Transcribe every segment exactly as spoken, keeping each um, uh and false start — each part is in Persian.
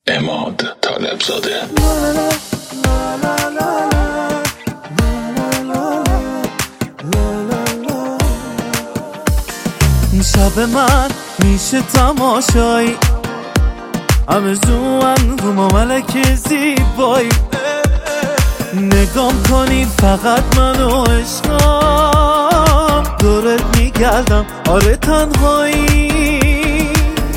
عماد طالبزاده. شب من میشه تماشایی، همه زوان رو ما ملک زیبایی، نگام کنی فقط منو عشقم، دورت میگردم آره تنهایی،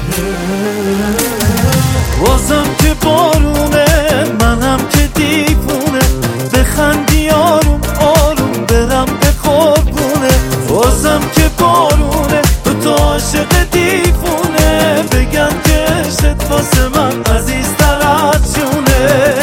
بازم که بارونه منم که دیوونه، بخندی آروم آروم برم به قربونه، بازم که بارونه تو تو عاشق دیوونه، بگن که عشقت واسه من عزیزتر از جونه.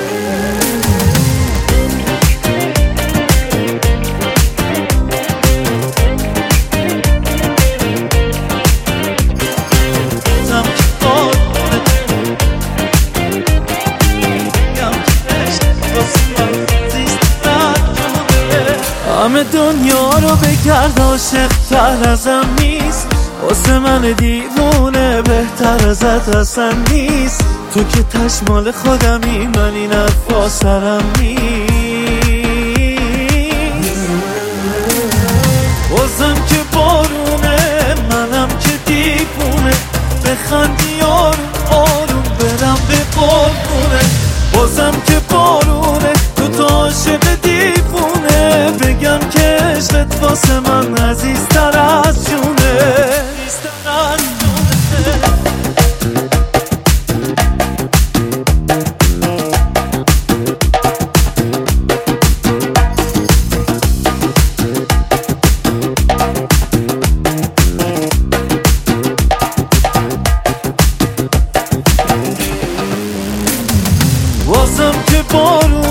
همه دنیا رو بگرد عاشق تر ازم نیست، واسه من دیوونه بهتر ازت اصلا نیست، تو که تشمال خودمی من این حرفا سرم نیست، بازم که بارونه منم که دیوونه، بخندی آروم آروم برم به قربونه، بازم که بارونه تو تو عاشق دیوونه، بگم که عشقت واسه من عزیزتر از جونه. بازم که بارون